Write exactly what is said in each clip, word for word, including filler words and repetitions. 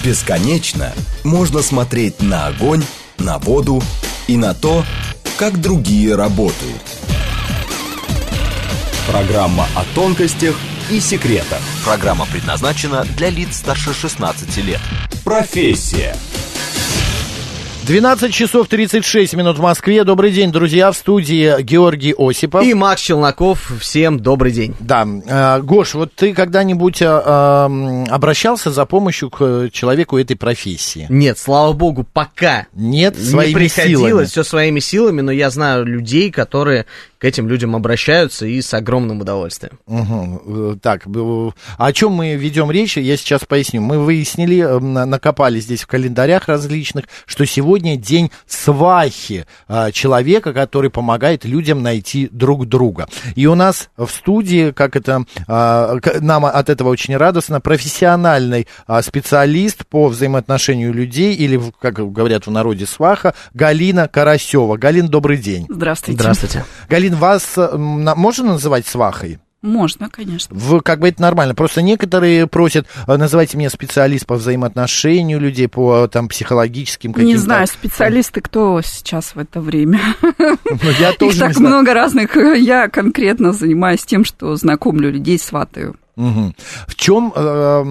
Бесконечно можно смотреть на огонь, на воду и на то, как другие работают. Программа о тонкостях и секретах. Программа предназначена для лиц старше шестнадцати лет. Профессия. двенадцать часов тридцать шесть минут в Москве. Добрый день, друзья, в студии Георгий Осипов. И Макс Челноков. Всем добрый день. Да. Э, Гош, вот ты когда-нибудь э, э, обращался за помощью к человеку этой профессии? Нет, слава богу, пока. Нет, своими не приходилось, силами. все своими силами, но я знаю людей, которые к этим людям обращаются и с огромным удовольствием. Угу. Так, о чем мы ведем речь, я сейчас поясню. Мы выяснили, накопали здесь в календарях различных, что сегодня день свахи, человека, который помогает людям найти друг друга. И у нас в студии, как это, нам от этого очень радостно, профессиональный специалист по взаимоотношению людей, или, как говорят в народе, сваха, Галина Карасева. Галин, добрый день. Здравствуйте. Здравствуйте. Галин, вас можно называть свахой? Можно, конечно. В, как бы это нормально. Просто некоторые просят, называйте меня специалист по взаимоотношению людей, по там, психологическим каким-то... Не знаю, специалисты кто сейчас в это время. Я тоже Их так много разных. Я конкретно занимаюсь тем, что знакомлю людей, сватаю. Угу. В чем э,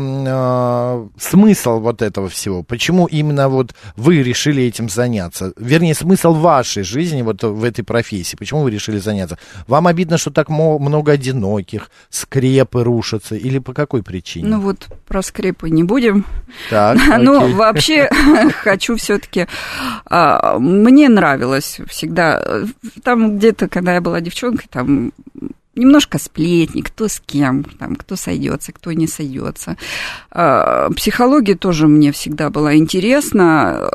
э, смысл вот этого всего? Почему именно вот вы решили этим заняться? Вернее, смысл вашей жизни вот в этой профессии. Почему вы решили заняться? Вам обидно, что так много одиноких, скрепы рушатся, или по какой причине? Ну вот про скрепы не будем. Так, ну, вообще хочу все-таки... Мне нравилось всегда. Там где-то, когда я была девчонкой, там... Немножко сплетни, кто с кем, там, кто сойдется, кто не сойдется. Психология тоже мне всегда была интересна.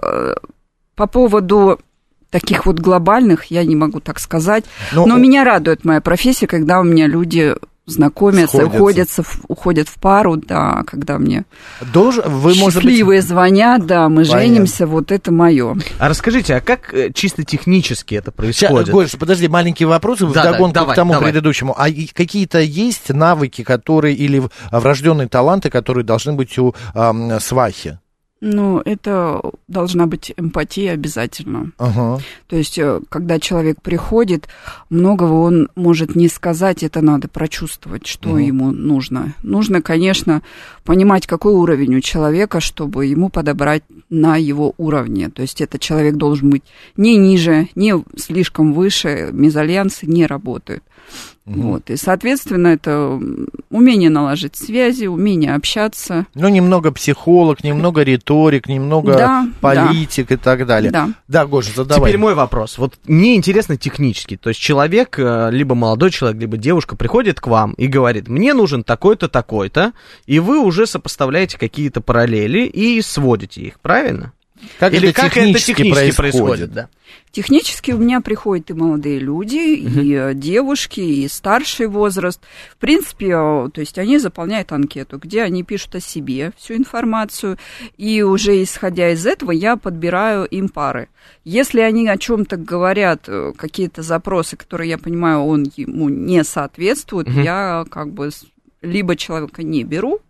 По поводу таких вот глобальных, я не могу так сказать. Но, но меня радует моя профессия, когда у меня люди знакомятся, уходятся, уходят в пару, да, когда мне Должен, вы, счастливые может быть... звонят, да, мы Понятно. Женимся, вот это мое. А расскажите, а как чисто технически это происходит? Сейчас, Гош, подожди, маленькие вопросы да, вдогонку да, давай, к тому давай. предыдущему. А какие-то есть навыки, которые, или врожденные таланты, которые должны быть у э, свахи? Ну, это должна быть эмпатия обязательно. Ага. То есть, когда человек приходит, многого он может не сказать, это надо прочувствовать, что uh-huh. ему нужно. Нужно, конечно, понимать, какой уровень у человека, чтобы ему подобрать на его уровне. То есть, этот человек должен быть не ниже, не слишком выше, мезальянсы не работают. Uh-huh. Вот. И, соответственно, это умение наложить связи, умение общаться. Ну, немного психолог, немного риторик, немного да, политик да. и так далее. Да, да, Гоша, задавай. Теперь мой вопрос. Вот мне интересно технически. То есть человек, либо молодой человек, либо девушка приходит к вам и говорит, мне нужен такой-то, такой-то, и вы уже сопоставляете какие-то параллели и сводите их, правильно? Как Или это как технически, это технически происходит? происходит, да. Технически у меня приходят и молодые люди, uh-huh. и девушки, и старший возраст. В принципе, то есть они заполняют анкету, где они пишут о себе всю информацию, и уже исходя из этого я подбираю им пары. Если они о чем-то говорят, какие-то запросы, которые я понимаю, он ему не соответствует, uh-huh. я как бы либо человека не беру,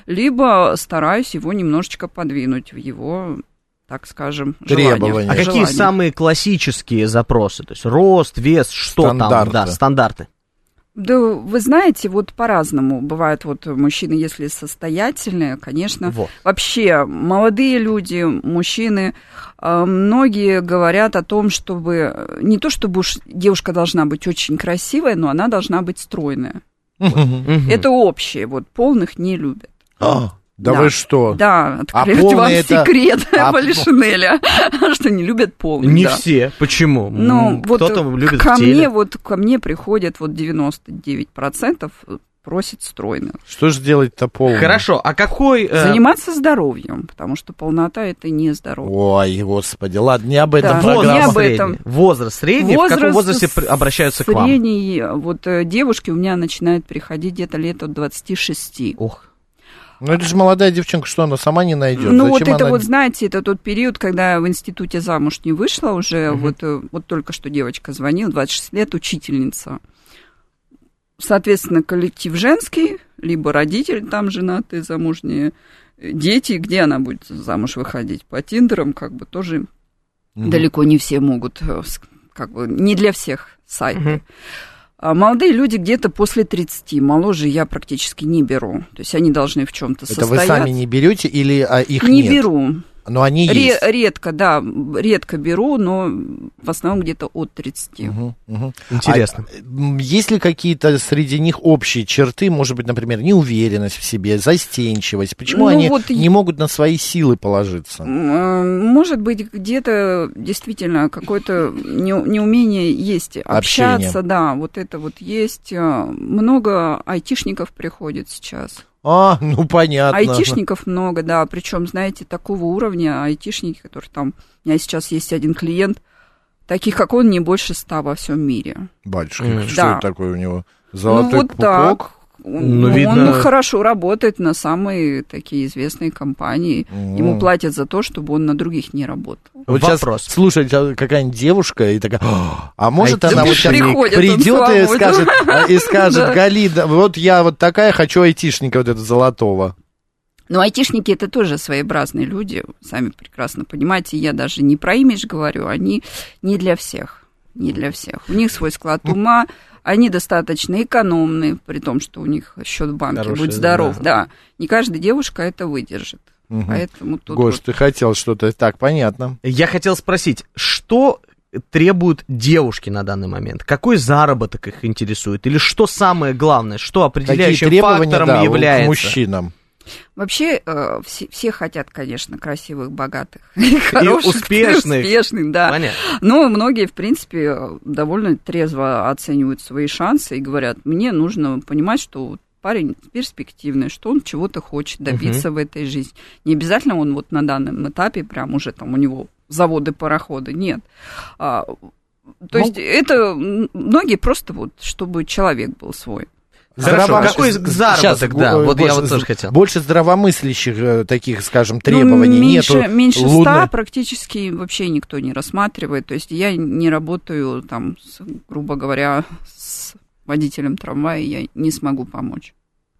либо стараюсь его немножечко подвинуть в его... так скажем, требования. А какие самые классические запросы? То есть рост, вес, что стандарты. там? Да, стандарты. Да, вы знаете, вот по-разному. Бывают вот мужчины, если состоятельные, конечно. Вот. Вообще, молодые люди, мужчины, многие говорят о том, чтобы... Не то, чтобы уж девушка должна быть очень красивая, но она должна быть стройная. Это общее. Вот полных не любят. Да, да вы что? Да, открыть а вам это... секрет а... Полишинеля, что не любят полных. Не да. все. Почему? Ну, кто-то вот любит ко в теле. мне вот ко мне приходят вот девяносто девять процентов просит стройных. Что же делать-то полным? Хорошо, а какой... Э... Заниматься здоровьем, потому что полнота – это не здоровье. Ой, господи, ладно, не об этом да. программа. Не об этом. Возраст средний? Возраст в каком возрасте обращаются средний, к вам? Средний, вот девушки у меня начинают приходить где-то лет от двадцати шести. Ох. Ну, это же молодая девчонка, что она сама не найдет? Ну, Зачем вот это она... вот, знаете, это тот период, когда я в институте замуж не вышла уже, uh-huh. вот, вот только что девочка звонила, двадцать шесть лет, учительница. Соответственно, коллектив женский, либо родители там женатые, замужние, дети, где она будет замуж выходить? По Тиндерам как бы тоже mm-hmm. далеко не все могут, как бы не для всех сайты. Mm-hmm. А молодые люди где-то после тридцати, моложе я практически не беру. То есть они должны в чем-то состоять. Это вы сами не берете или а, их не нет? Не беру. Но они Ре- есть. Редко, да, редко беру, но в основном где-то от тридцати. Угу, угу. Интересно. А есть ли какие-то среди них общие черты, может быть, например, неуверенность в себе, застенчивость? Почему ну, они вот не могут на свои силы положиться? Может быть, где-то действительно какое-то неумение есть. Общаться, общение. Да, вот это вот есть. Много айтишников приходит сейчас. А, ну понятно. Айтишников много, да, причем, знаете, такого уровня айтишники, которые там, у меня сейчас есть один клиент, таких, как он, не больше ста во всем мире. Батюшка, mm. что да. это такое у него? Золотой ну, вот пупок? Так. Он, ну, видно... он хорошо работает на самые такие известные компании. Mm. Ему платят за то, чтобы он на других не работал. Вот вопрос. Сейчас слушайте, какая-нибудь девушка и такая, а может а она вот сейчас приходит, придет и скажет, и скажет, Галина, вот я вот такая, хочу айтишника вот этого золотого. Ну, айтишники это тоже своеобразные люди, сами прекрасно понимаете, я даже не про имидж говорю, они не для всех, не для всех. У них свой склад ума, они достаточно экономны, при том, что у них счет в банке, Хороший, будь здоров, да. да. Не каждая девушка это выдержит. Угу. Поэтому тут Гош, вот... ты хотел что-то, так, понятно. Я хотел спросить, что требуют девушки на данный момент? Какой заработок их интересует? Или что самое главное, что определяющим фактором да, является? К мужчинам? Вообще, э, все, все хотят, конечно, красивых, богатых, и хороших, успешных. успешных, да. Понятно. Но многие, в принципе, довольно трезво оценивают свои шансы и говорят, мне нужно понимать, что парень перспективный, что он чего-то хочет добиться uh-huh. в этой жизни. Не обязательно он вот на данном этапе прям уже там у него заводы, пароходы, нет. А, то ну, есть это многие просто вот, чтобы человек был свой. Хорошо, Здраво... какой заработок, Сейчас, да, вот больше, я вот тоже хотел. Больше здравомыслящих таких, скажем, требований ну, меньше, нету. Меньше ста лунной... практически вообще никто не рассматривает. То есть я не работаю там, с, грубо говоря, с водителем трамвая, я не смогу помочь.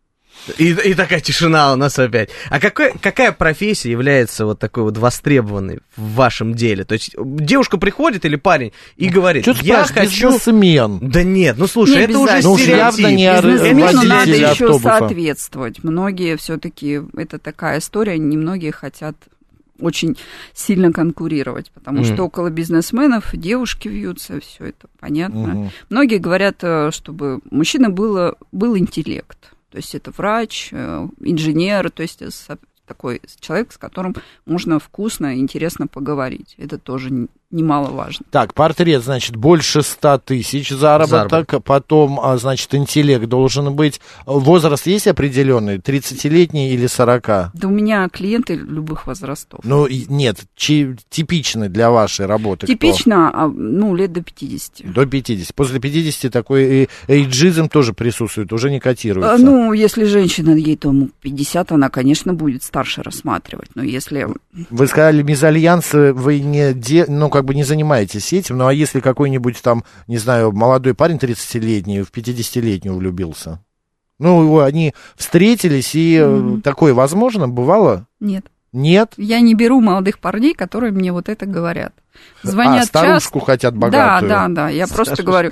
И, и такая тишина у нас опять. А какой, какая профессия является вот такой вот востребованной в вашем деле? То есть девушка приходит или парень и говорит, что я хочу... Бизнесмен. Да нет, ну слушай, не это уже ну, стереотип. Не бизнесмену надо еще автобуса. соответствовать. Многие все-таки, это такая история, немногие хотят очень сильно конкурировать, потому mm. что около бизнесменов девушки вьются, все это понятно. Mm-hmm. Многие говорят, чтобы мужчина было, был интеллект. То есть это врач, инженер, то есть такой человек, с которым можно вкусно и интересно поговорить. Это тоже немаловажно. Так, портрет, значит, больше ста тысяч заработок, заработок, потом, значит, интеллект должен быть. Возраст есть определенный, тридцатилетний или сорока? Да у меня клиенты любых возрастов. Ну, нет, чи- типичный для вашей работы Типично, кто? Ну, лет до пятидесяти. До пятидесяти. После пятидесяти такой эйджизм тоже присутствует, уже не котируется. Ну, если женщина, ей тому пятьдесят, она, конечно, будет старше рассматривать, но если... Вы сказали, мезальянс, вы не, де... ну, как бы не занимаетесь этим, ну, а если какой-нибудь там, не знаю, молодой парень тридцатилетний в пятидесятилетнюю влюбился? Ну, они встретились, и mm-hmm. такое возможно бывало? Нет. Нет? Я не беру молодых парней, которые мне вот это говорят. Звонят а, старушку часто. Хотят богатую. Да, да, да, я Старушку. Просто говорю...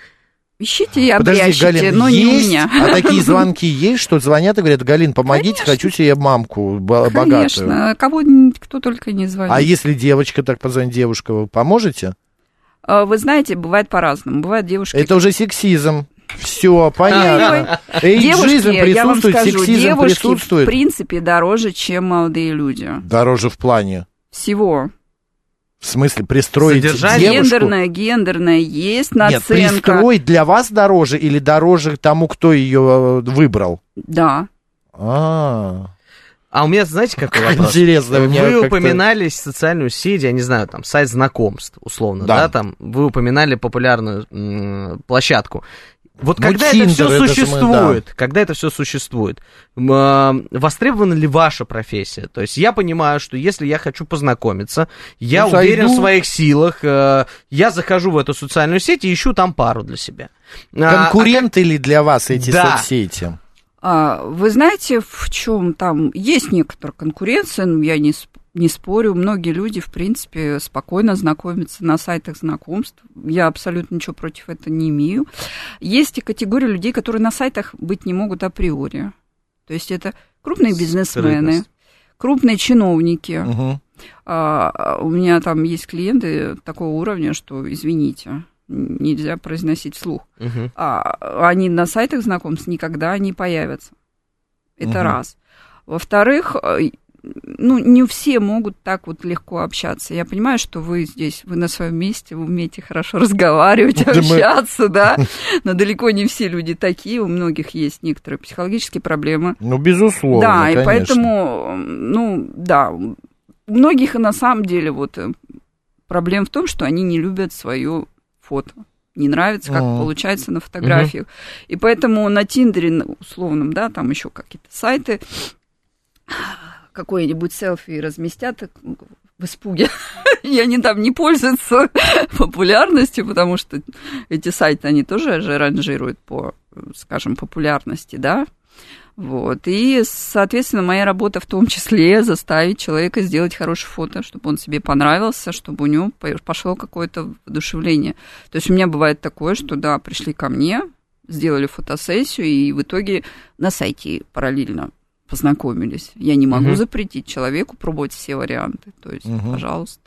Ищите и Подожди, обрящите, Галин, но есть, не у меня. А такие звонки есть, что звонят и говорят, Галин, помогите, Конечно. Хочу себе мамку богатую. Конечно, кого кто только не звонит. А если девочка так позвонит, девушка, вы поможете? Вы знаете, бывает по-разному. Бывают девушки... Это уже сексизм. Все, понятно. Эйджизм присутствует, скажу, сексизм девушки, присутствует. в принципе, дороже, чем молодые люди. Дороже в плане? Всего. В смысле, пристроить Содержание? девушку? Гендерная, гендерная, есть наценка. Нет, пристроить для вас дороже или дороже тому, кто ее выбрал? Да. А-а-а. А у меня, знаете, какой вопрос? Интересно. Вы упоминали социальную сеть, я не знаю, там, сайт знакомств, условно, да, да там, вы упоминали популярную м- площадку. Вот ну, когда Tinder, это все это существует, мы, да. когда это все существует, э, востребована ли ваша профессия? То есть я понимаю, что если я хочу познакомиться, я ну, уверен зайду. в своих силах, э, я захожу в эту социальную сеть и ищу там пару для себя. Конкуренты а, ли для вас эти да. соцсети? А, вы знаете, в чем там есть некоторая конкуренция, но я не, не спорю. Многие люди, в принципе, спокойно знакомятся на сайтах знакомств. Я абсолютно ничего против этого не имею. Есть и категория людей, которые на сайтах быть не могут априори. То есть это крупные бизнесмены, крупные чиновники. Угу. А, у меня там есть клиенты такого уровня, что, извините, нельзя произносить вслух. Uh-huh. А, они на сайтах знакомств никогда не появятся. Это uh-huh. раз. Во-вторых, ну, не все могут так вот легко общаться. Я понимаю, что вы здесь, вы на своем месте, вы умеете хорошо разговаривать, общаться, да, но далеко не все люди такие, у многих есть некоторые психологические проблемы. Ну, безусловно, да, конечно. И поэтому, ну, да, у многих на самом деле вот проблема в том, что они не любят свое фото. Не нравится, как mm-hmm. получается на фотографиях. Mm-hmm. И поэтому на Тиндере, условном, да, там еще какие-то сайты, какое-нибудь селфи разместят в испуге. И они там не пользуются популярностью, потому что эти сайты, они тоже же ранжируют по, скажем, популярности, да. Вот. И, соответственно, моя работа в том числе заставить человека сделать хорошее фото, чтобы он себе понравился, чтобы у него пошло какое-то воодушевление. То есть у меня бывает такое, что, да, пришли ко мне, сделали фотосессию, и в итоге на сайте параллельно познакомились. Я не могу угу. запретить человеку пробовать все варианты. То есть, угу. пожалуйста.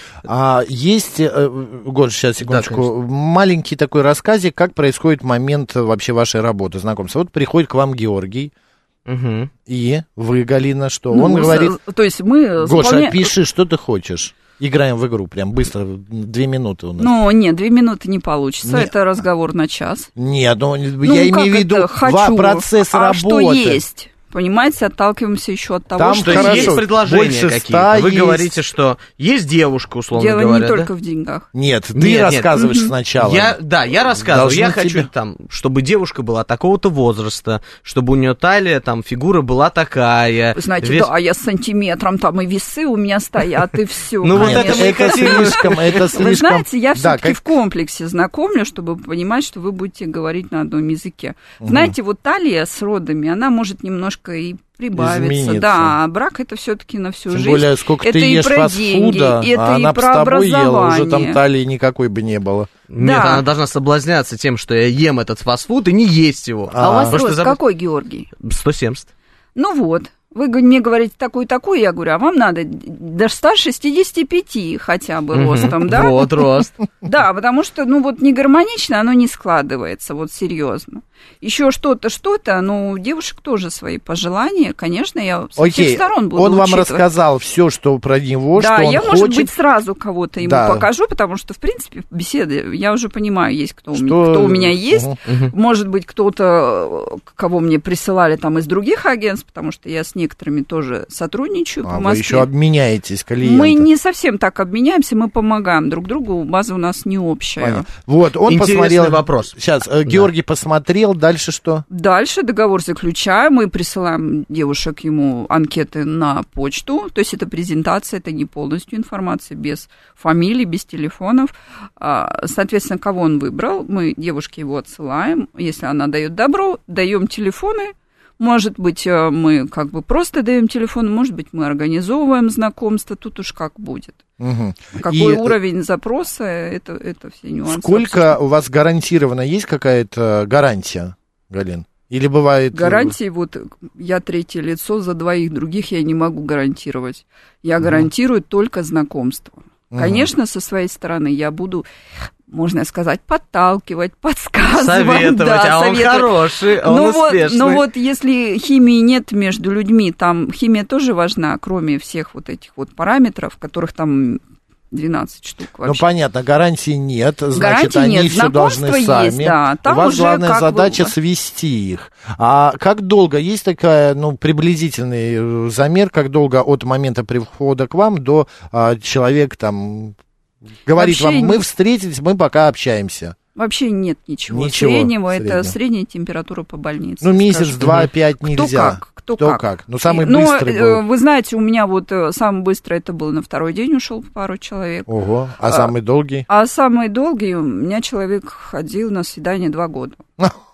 А есть, Гош, сейчас, секундочку, да, маленький такой рассказик, как происходит момент вообще вашей работы, знакомства. Вот приходит к вам Георгий, угу. и вы, Галина, что? Ну, Он говорит, то есть мы Гоша, заполня... пиши, что ты хочешь. Играем в игру прям быстро, две минуты у нас. Ну, нет, две минуты не получится, нет. Это разговор на час. Нет, ну, ну я имею в виду хочу. процесс а работы. Что есть? Понимаете, отталкиваемся еще от того, Там что хорошо, есть. есть предложения какие-то. Вы есть. Говорите, что есть девушка, условно Дело говоря. Дело не да? только в деньгах. Нет, ты нет, рассказываешь нет. сначала. Я, да, я рассказываю. Должны я хочу, тебе... там, чтобы девушка была такого-то возраста, чтобы у нее талия, там, фигура была такая. Вы знаете, вес... да, я с сантиметром, там и весы у меня стоят, и все. Ну, вот это мы это слишком, это слишком. Вы знаете, я все-таки как... в комплексе знакомлю, чтобы понимать, что вы будете говорить на одном языке. Знаете, вот талия с родами, она может немножко и прибавиться. Измениться. Да, брак это все-таки на всю Тем жизнь. более, сколько это ты ешь фастфуда, а она бы с тобой ела, уже там талии никакой бы не было. Нет, да. она должна соблазняться тем, что я ем этот фастфуд и не есть его. А, а у вас рост заб... какой, Георгий? сто семьдесят. Ну вот. Вы мне говорите такой-такой, я говорю, а вам надо до ста шестидесяти пяти хотя бы ростом, да? Вот рост. Да, потому что, ну, вот не гармонично, оно не складывается, вот серьезно. Еще что-то, что-то, ну, у девушек тоже свои пожелания, конечно, я с Окей. всех сторон буду Он вам учитывать. рассказал все, что про него, да, что он я, хочет. может быть, сразу кого-то ему да. покажу, потому что, в принципе, беседы, я уже понимаю, есть кто, что... у, меня, кто у меня есть. Угу. Может быть, кто-то, кого мне присылали там из других агентств, потому что я с некоторыми тоже сотрудничаю а по Москве. Вы еще обменяетесь клиентами. Мы не совсем так обменяемся, мы помогаем друг другу, база у нас не общая. Понятно. Вот, он Интересный посмотрел... вопрос. Сейчас, да. Георгий посмотрел, дальше что? Дальше договор заключаем, мы присылаем девушек ему анкеты на почту, то есть это презентация, это не полностью информация, без фамилий, без телефонов. Соответственно, кого он выбрал, мы девушке его отсылаем, если она дает добро, даем телефоны. Может быть, мы как бы просто даем телефон, может быть, мы организовываем знакомство, тут уж как будет. Угу. Какой И уровень запроса, это, это все нюансы. Сколько у вас гарантированно, есть какая-то гарантия, Галин? Или бывает... Гарантии, вот я третье лицо, за двоих других я не могу гарантировать. Я угу. гарантирую только знакомство. Угу. Конечно, со своей стороны я буду... можно сказать, подталкивать, подсказывать. Советовать, да, а советовать. Он хороший, он ну успешный. Вот, ну вот если химии нет между людьми, там химия тоже важна, кроме всех вот этих вот параметров, которых там двенадцать штук вообще. Ну, понятно, гарантии нет, значит, гарантии они нет. все должны сами. Есть, да. Там у вас уже главная задача бы... свести их. А как долго, есть такая, ну, приблизительный замер, как долго от момента прихода к вам до а, человек там... Говорит вообще вам, мы не... встретились, мы пока общаемся. Вообще нет ничего, ничего среднего, среднего. Это средняя температура по больнице. Ну, месяц, два, пять нельзя. Кто как, кто, кто как. как. Ну, самый Но, быстрый был. Вы знаете, у меня вот самый быстрый, это был на второй день, ушел пару человек. Ого, а, а самый долгий? А самый долгий, у меня человек ходил на свидание два года.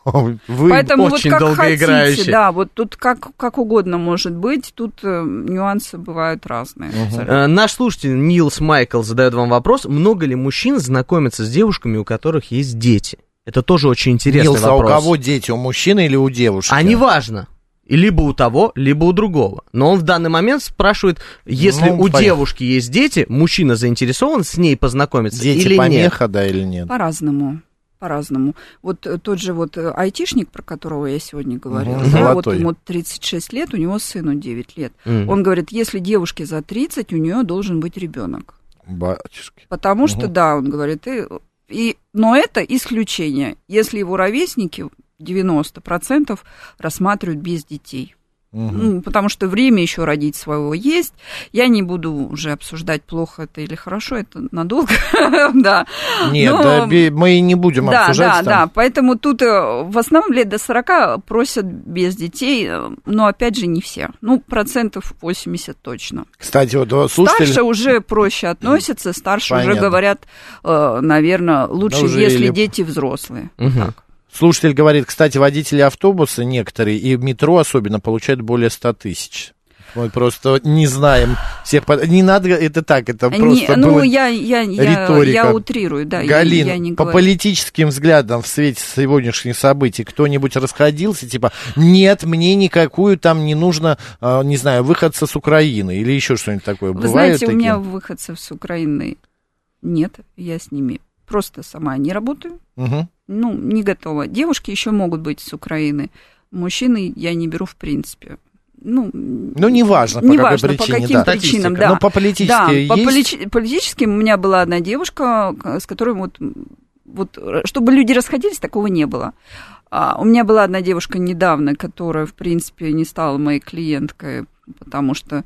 Вы Поэтому очень вот как долгоиграющий. хотите, да, вот тут как, как угодно может быть, тут э, нюансы бывают разные. Угу. Э, наш слушатель Нилс Майкл задает вам вопрос, много ли мужчин знакомятся с девушками, у которых есть дети? Это тоже очень интересный Нилс, вопрос. а у кого дети, у мужчины или у девушки? А неважно. И либо у того, либо у другого. Но он в данный момент спрашивает, если Ну, у понятно. девушки есть дети, мужчина заинтересован с ней познакомиться Дети или помеха, нет? да, или нет? По-разному. По-разному. Вот э, тот же вот э, айтишник, про которого я сегодня говорила, Мгм. да, вот Золотой. ему тридцать шесть лет, у него сыну девять лет. Мгм. Он говорит, если девушке за тридцать, у нее должен быть ребенок. Батюшки. Потому что, Мгм. да, он говорит, и, и, но это исключение, если его ровесники девяносто процентов рассматривают без детей. Мгм. Ну, потому что время еще родить своего есть. Я не буду уже обсуждать, плохо это или хорошо, это надолго, да. Нет, Но- да, бе- мы не будем Да, обсуждать да, там. да. Поэтому тут э, в основном лет до сорока просят без детей, э, но опять же не все. Ну, процентов восемьдесят точно. Кстати, вот э, слушатель... Старше уже проще относятся, старше уже Понятно. говорят, э, наверное, лучше, Да уже если или- дети взрослые. Мгм. Слушатель говорит, кстати, водители автобуса некоторые и метро особенно получают более ста тысяч. Мы просто не знаем всех... под- Не надо, это так, это Не, просто ну, было я, я, я, риторика. я утрирую, да. я- Галин, я не по говорю. политическим взглядам в свете сегодняшних событий кто-нибудь расходился, типа, нет, мне никакую там не нужно, э, не знаю, выходца с Украины или еще что-нибудь такое. Вы Бывают знаете, у такие? меня выходцев с Украины нет, я с ними просто сама не работаю. Мгм. Ну, не готова. Девушки еще могут быть с Украины. Мужчины я не беру в принципе. Ну, Ну, неважно, по неважно, какой причине, по каким да. причинам, Статистика. да. Ну, по политически Да, есть? по полити- политическим у меня была одна девушка, к- с которой вот, вот, чтобы люди расходились, такого не было. А, у меня была одна девушка недавно, которая, в принципе, не стала моей клиенткой, потому что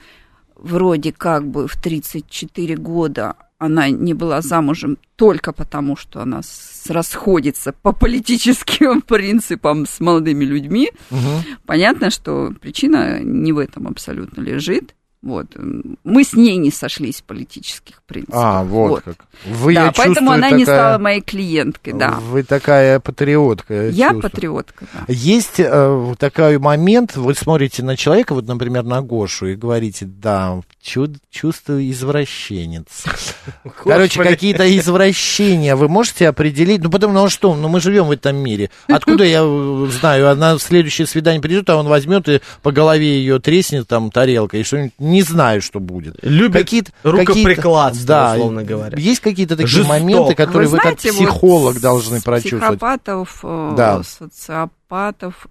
вроде как бы в тридцать четыре года она не была замужем только потому, что она с- расходится по политическим принципам с молодыми людьми. Мгм. Понятно, что причина не в этом абсолютно лежит. Вот. Мы с ней не сошлись в политических принципах. А, вот, Вот. как. Вы, Да, я поэтому чувствую, она не такая- стала моей клиенткой, да. Вы такая патриотка. Я, Я чувствую. патриотка, да. Есть э, такой момент, вы смотрите на человека, вот, например, на Гошу, и говорите, да, чу- чувствую извращенец. Короче, Господи. какие-то извращения вы можете определить? Ну, потому ну, что, ну, мы живем в этом мире. Откуда я э, знаю, она в следующее свидание придет, а он возьмет и по голове ее треснет там тарелкой, и что-нибудь, не знаю, что будет. Любит Какие-то- рукоприкладство, да, условно говоря. Есть какие-то такие Жесток. моменты, которые вы, знаете, как психолог вот должны с- прочувствовать? Психопатов, э, Да. социопатов,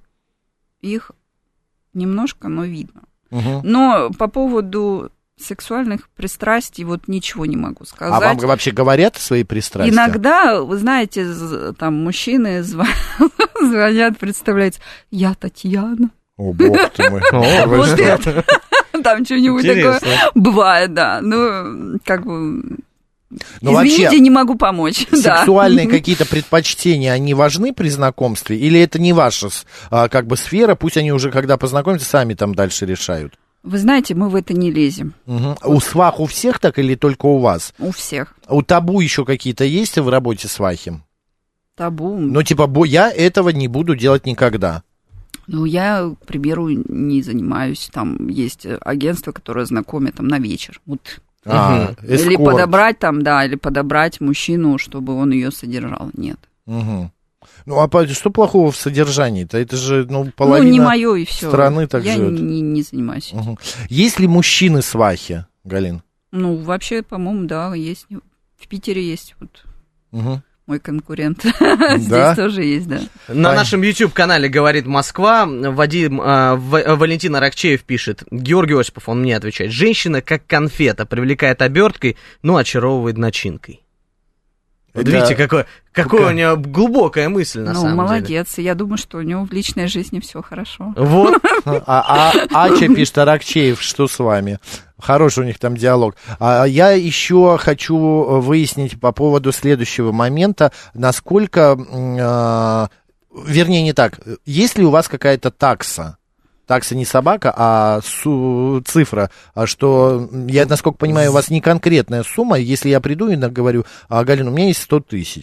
их немножко, но видно. Мгм. Но по поводу сексуальных пристрастий вот ничего не могу сказать. А вам вообще говорят свои пристрастия? Иногда, вы знаете, з- там мужчины зв- звонят, представляете, я Татьяна. О, бог ты мой. О, Вы Вот что? это. Там что-нибудь Интересно. такое бывает, да. Ну, как бы... Ну, Извините, вообще, не могу помочь. да. сексуальные какие-то предпочтения, они важны при знакомстве? Или это не ваша с- а, как бы сфера, пусть они уже, когда познакомятся, сами там дальше решают? Вы знаете, мы в это не лезем. Мгм. У свах у всех так или только у вас? У всех. У табу еще какие-то есть в работе свахи? Табу. Ну, типа, бо- я этого не буду делать никогда. Ну, я, к примеру, не занимаюсь. Там есть агентство, которое знакомит там на вечер. Вот. А, Или эскорт. подобрать там, да, или подобрать мужчину, чтобы он ее содержал. Нет. Мгм. Ну, а по- что плохого в содержании-то? Это же, ну, половина... Ну, не мое и все. страны так Я живет. не, не занимаюсь этим. Мгм. Есть ли мужчины свахи, Галин? Ну, вообще, по-моему, да, есть. В Питере есть вот Мгм. мой конкурент. Да? Здесь тоже есть, да. На Понятно. нашем YouTube-канале «Говорит Москва» Вадим, э, В- Валентин Аракчеев пишет, Георгий Осипов, он мне отвечает, женщина как конфета, привлекает оберткой, но очаровывает начинкой. Вот Это- видите, какое, какое Какая? у нее глубокая мысль, на Ну, самом деле. молодец. Я думаю, что у него в личной жизни все хорошо. Вот. А, а Ача пишет, Аракчеев, что с вами? Хороший у них там диалог. А я еще хочу выяснить по поводу следующего момента, насколько, м, а, вернее, не так, есть ли у вас какая-то такса? Такса не собака, а су- цифра, а что, я, насколько понимаю, у вас не конкретная сумма, если я приду и говорю, а, Галина, у меня есть сто тысяч,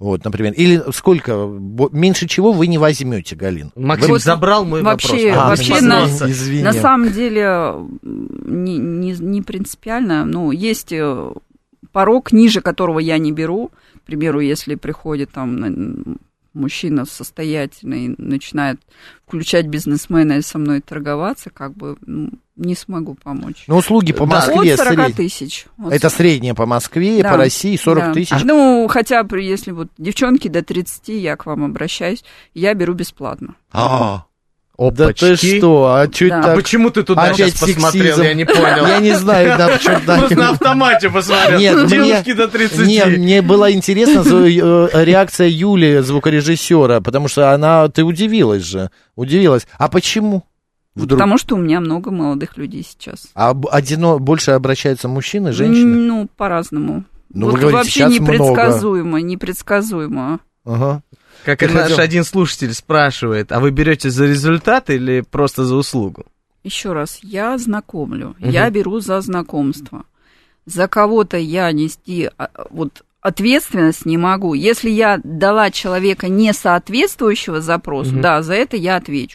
Вот, например. Или сколько, меньше чего вы не возьмете, Галин? Максим вы... забрал мой вообще, вопрос. А, вообще на, извини. на самом деле не, не, не принципиально. Ну, есть порог, ниже которого я не беру. К примеру, если приходит там мужчина состоятельный, начинает включать бизнесмена и со мной торговаться, как бы ну, не смогу помочь. Ну, услуги по Москве... От сорок тысяч. Это среднее по Москве, да, по России сорок да. тысяч. Ну, хотя бы, если вот девчонки до тридцати, я к вам обращаюсь, я беру бесплатно. А-а-а. Опачки. Да ты что, а чуть да. так... А почему ты туда Опять сейчас посмотрел, сексизм. я не понял. Я не знаю, да, почему... Просто на автомате посмотрел. Нет, девушки мне, до тридцати. Не, мне была интересна реакция Юли, звукорежиссера, потому что она, ты удивилась же, удивилась. А почему? Вдруг? Потому что у меня много молодых людей сейчас. А одино, больше обращаются мужчины, женщины? Ну, по-разному. Ну, вот вы говорите, вообще сейчас непредсказуемо, много. непредсказуемо. Ага. Как и наш хотел... один слушатель спрашивает, а вы берете за результат или просто за услугу? Еще раз, я знакомлю, угу. я беру за знакомство. За кого-то я нести вот, ответственность не могу. Если я дала человека не соответствующего запросу, угу. да, за это я отвечу.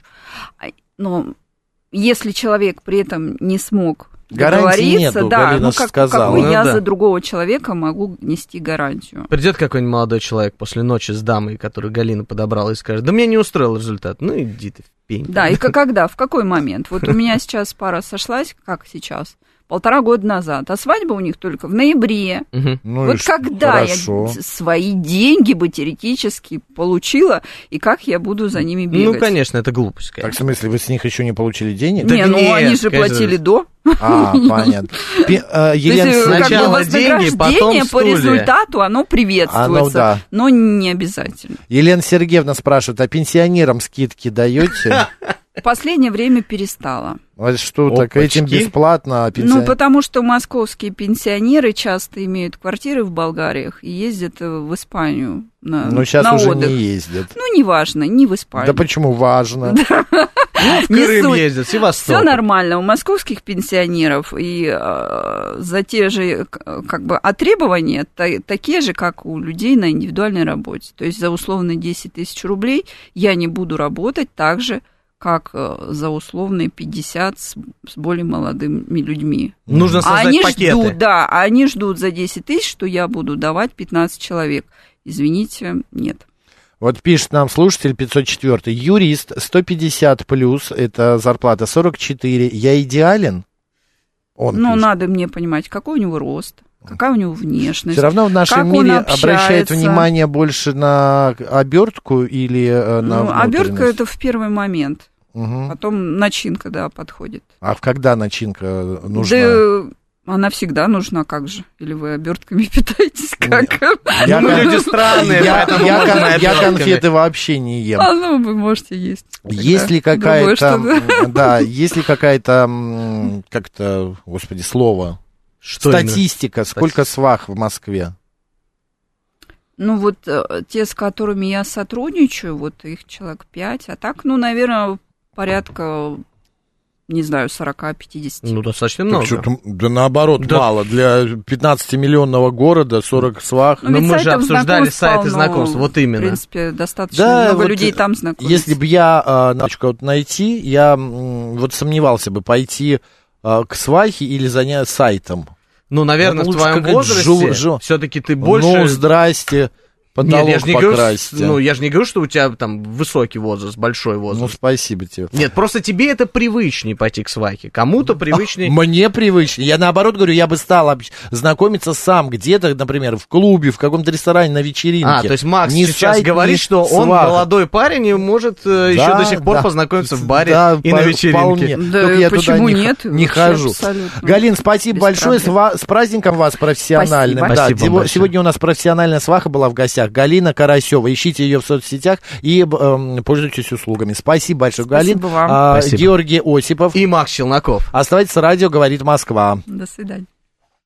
Но если человек при этом не смог гарантии нету, да, Галина ну как, сказала. какой ну, я да. за другого человека могу нести гарантию? Придет какой-нибудь молодой человек после ночи с дамой, которую Галина подобрала, и скажет, да меня не устроил результат. Ну иди ты в пень. Да, и когда, в какой момент? Вот у меня сейчас пара сошлась, как сейчас, полтора года назад, а свадьба у них только в ноябре. Угу. Ну, вот когда хорошо. я свои деньги бы теоретически получила, и как я буду за ними бегать? Ну, конечно, это глупость. Конечно. Так, в смысле, вы с них еще не получили денег? Не, так ну нет, они же конечно. платили до. А, понятно. Пи, э, Елена, То есть, сначала как бы деньги, потом вознаграждение по стулья. результату, оно приветствуется, Оно, да. но не обязательно. Елена Сергеевна спрашивает, а пенсионерам скидки даете? В последнее время перестала. А что так, этим бесплатно, а пенсионерам? Ну, потому что московские пенсионеры часто имеют квартиры в Болгариях и ездят в Испанию на, Ну, сейчас на уже отдых. не ездят. Ну, неважно, не в Испанию. Да почему важно? Ну, в Крым ездят, Севастополь. Все нормально. У московских пенсионеров и э, за те же как бы а требования та, такие же, как у людей на индивидуальной работе. То есть за условно десять тысяч рублей я не буду работать так же, как за условные пятьдесят с, с более молодыми людьми. Нужно создать а они пакеты. Ждут, да, а они ждут за десять тысяч, что я буду давать пятнадцать человек. Извините, нет. Вот пишет нам слушатель пятьсот четыре. Юрист сто пятьдесят плюс, это зарплата сорок четыре. Я идеален? Он Ну, пишет. надо мне понимать, какой у него рост, какая у него внешность. Все равно в нашем как мире он общается. обращает внимание больше на обертку или на Ну, внутренность? обертка это в первый момент. Угу. Потом начинка, да, подходит. А в когда начинка нужна? Да, она всегда нужна, как же? Или вы обертками питаетесь, как? Я, Мы люди странные, я, поэтому я, можно кон- я обертками. конфеты вообще не ем. А ну, вы можете есть. Есть ли Тогда какая-то, другое что-то. да, есть ли какая-то, м, как-то, господи, слово, Что статистика, сколько свах в Москве? Ну, вот э, те, с которыми я сотрудничаю, вот их человек пять, а так, ну, наверное, порядка, не знаю, сорок-пятьдесят. Ну, достаточно Так много. что-то, да наоборот, Да. мало. Для пятнадцатимиллионного города сорок свах. Ну, Но ведь мы же сайтов обсуждали знакомств сайты полно. знакомств, вот именно. В принципе, достаточно Да, много вот, людей там знакомятся. Если бы я а, начал вот найти, я м, вот сомневался бы, пойти а, к свахе или занять сайтом. Ну, наверное, Ну, в лучше твоем какая-то возрасте жу- жу- все-таки ты больше... Ну, здрасте, потолок Нет, я же не говорю, покрасьте. ну, я же не говорю, что у тебя там высокий возраст, большой Ну, возраст. спасибо тебе. Нет, просто тебе это привычнее пойти к свахе. Кому-то привычнее... Мне привычнее. Я наоборот говорю, я бы стал общ- знакомиться сам где-то, например, в клубе, в каком-то ресторане, на вечеринке. А, то есть Макс Не сейчас сайт, говорит, не что он сваха. молодой парень и может э, еще Да, до сих пор да. познакомиться в баре Да, и по- на вечеринке. вполне. Да, Только я туда почему не, х- нет? не Вообще хожу. абсолютно. Галин, спасибо Без большое. С, проблем. ва- с праздником вас профессиональным. Спасибо. Да, Спасибо сего- большое. сегодня у нас профессиональная сваха была в гостях. Галина Карасева. Ищите ее в соцсетях и эм, пользуйтесь услугами. Спасибо большое, Галин. Спасибо вам. А, Спасибо. Георгий Осипов. И Макс Челноков. Оставайтесь, радио говорит Москва. До свидания.